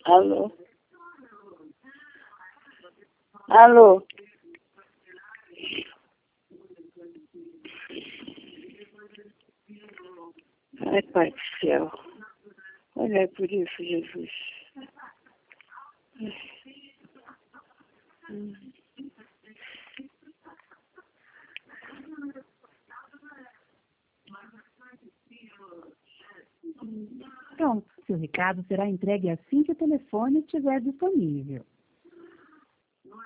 Alô? Alô? Ai, Pai do céu. Olha por isso, Jesus. Pronto, seu recado será entregue assim que o telefone estiver disponível.